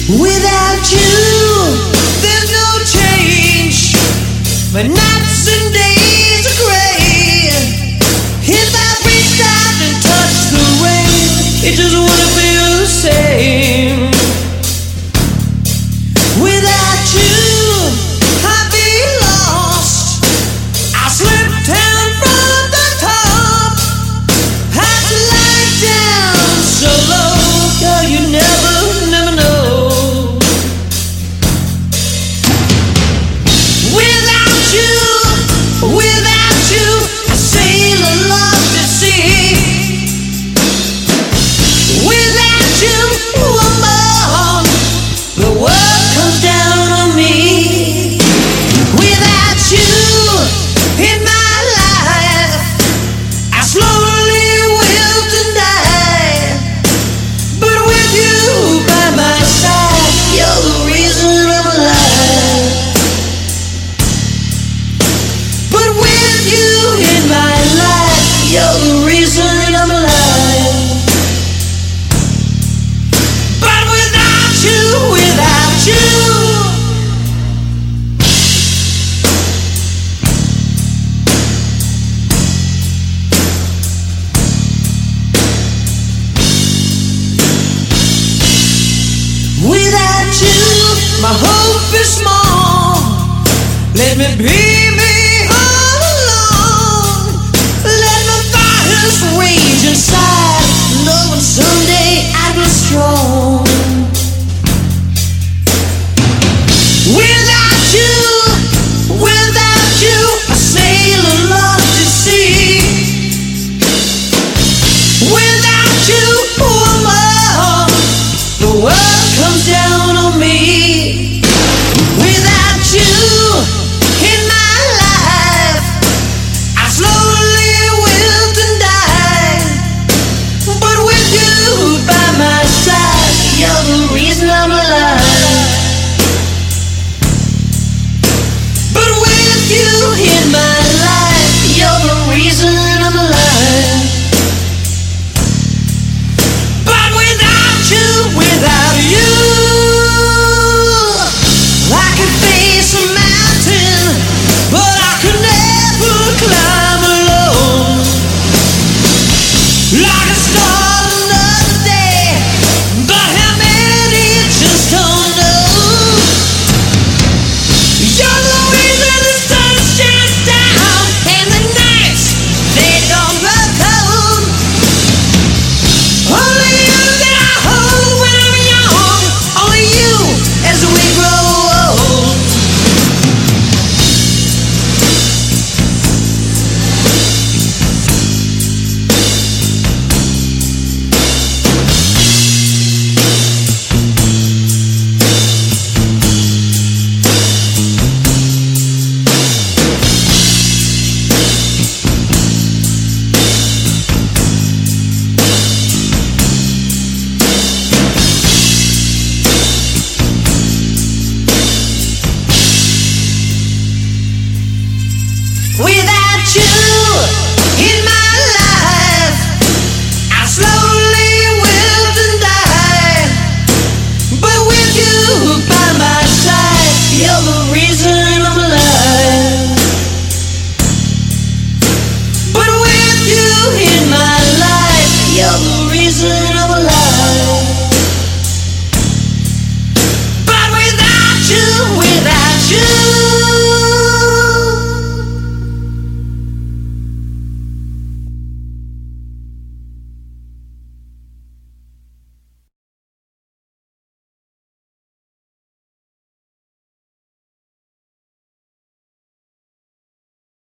Without you, there's no change. My nights and days are gray. If I reached out and touched the rain, it just wouldn't feel the same. Without you, I'd be lost. I slipped down from the top. Had to lie down so low, girl, you never know. Without you, I sail along the sea. Without you, woman, the world comes down on me. Without you in my life, I slowly wilt and die. But with you by my side, you're the reason I'm alive. In my life, you're the reason I'm alive. But without you, without you, my hope is small. Let me be me. Rage inside, knowing someday I'd be strong. Without you, I sail along the sea. Without you, woman, the world comes down on me. Without you in my life, I slowly wilt and die. But with you by my side, you're the reason I'm alive. But with you in my life, you're the reason I'm alive. But without you, I could face a mountain, but I could never climb alone. Like a star another day, but how many just don't know. You're the reason the sun shines down and the nights, they don't look cold. Only you that I hold when I'm young, only you as we grow old. Without you in my life, I slowly wilt and die. But with you by my side, you're the reason I'm alive. But with you in my life, you're the reason